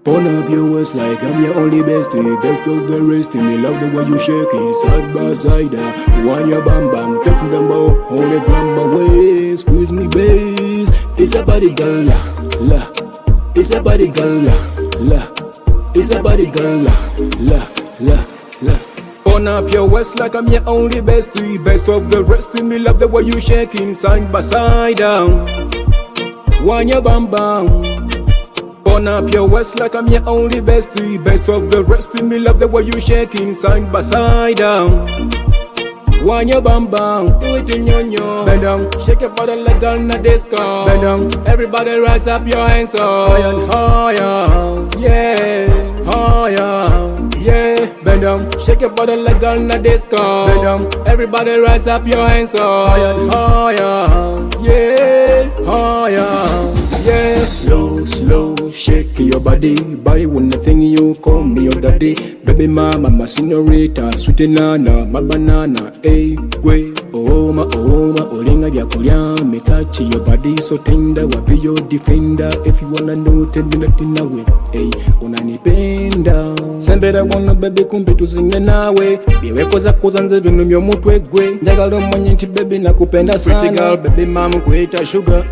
Burn up your waist like I'm your only bestie. Best of the rest, me love the way you shake it. Side by side, want your bam bam, taking them all, hold it from my way. Squeeze me, bass. It's a body girl, la la. It's a body girl, la la. It's a body girl, la la la la. Burn up your waist like I'm your only bestie. Best of the rest, me love the way you shaking. Side by side, want your bam bam. Burn up your waist like I'm your only bestie. Best of the rest, me love the way you shaking. Side by side, want your bam bam. Do it in your bend down, shake your body like on a disco. Bend down, everybody rise up your hands up. Higher, higher, yeah, higher, yeah. Bend down, shake your body like on a disco. Bend down, everybody rise up your hands up. Higher, higher, yeah, higher. Yeah, slow, slow, shake your body. Buy one thing, you call me your daddy. Baby mama, my senorita, sweet nana, my banana. Hey, way, oh my, olinga vya kulya. Me touch your body so tender, wapi your defender. If you wanna know, tell me nothing away. Hey, unanipenda. Sembera wana baby kumbe tuzinge nawe. Biweko zako zanze vinu myo mutwe gwe. Njagalo mwenye nti baby nakupenda sana. Pretty girl, baby mama kuita sugar.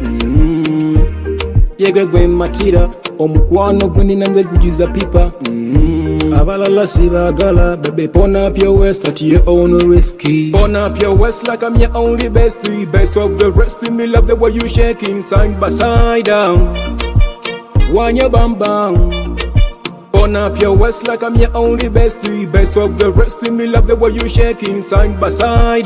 Yege gwe matira, omukwano gwe ninanze kujiza pipa. Abalala sibagala, baby burn up your waist at your own risky. Burn up your waist like I'm your only bestie. Best of the rest, me love the way you shaking. Side by side, want your bam bam. Burn up your waist like I'm your only bestie. Best of the rest, me love the way you shaking. Side by side,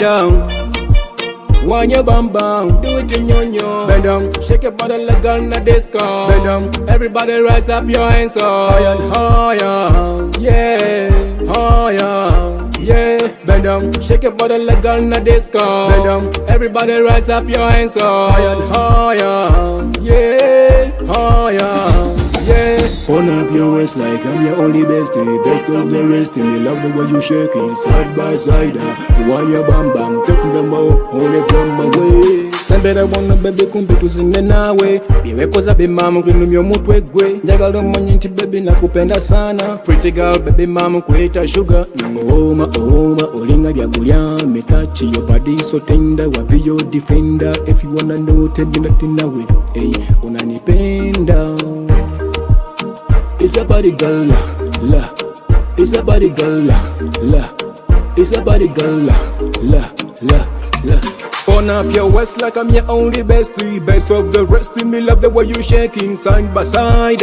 want your bam bam. Do it in your bend down, shake your body like on a disco. Bend down, everybody rise up your hands up. Higher, higher, yeah, higher, yeah. Bend down, shake your body like on a disco. Bend down, everybody rise up your hands up. Higher, higher, yeah, higher, yeah. Burn up your waist like I'm your only bestie. Best of the rest, me love the way you shake it. Side by side, want your bam bam, taking them all, hold it from my way. Sembera wana baby kumbe tuzinge nawe. Biweko za bimama kwinu myo mutwe gwe. Njagalo mwenye nti baby nakupenda sana. Pretty girl, baby mama kuita sugar. Oma, olinga vya kulya. Me touch your body so tender, wapi your defender. If you wanna know, tell me nothing away. Hey, unanipenda. It's a body girl, la la. It's a body girl, la la. It's a body girl, la la la la. Burn up your waist like I'm your only bestie. Best of the rest, me love the way you shaking. Side by side,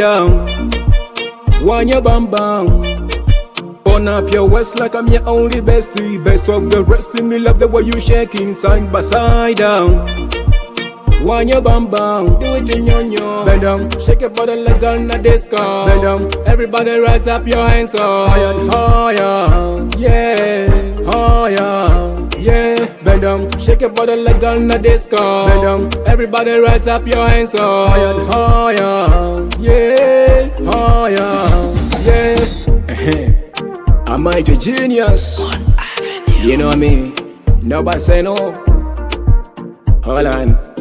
want your bam bam. Burn up your waist like I'm your only bestie. Best of the rest, me love the way you shaking. Side by side, want your bam bam. Do it in your bend down, shake your body like on a disco. Bend down, everybody rise up your hands up. Higher, higher, yeah, higher, yeah. Bend down, shake your body like on a disco. Bend down, everybody rise up your hands up. Higher, higher, yeah, higher, yeah. I'm a genius. You know what I mean? Nobody say no. Hold on.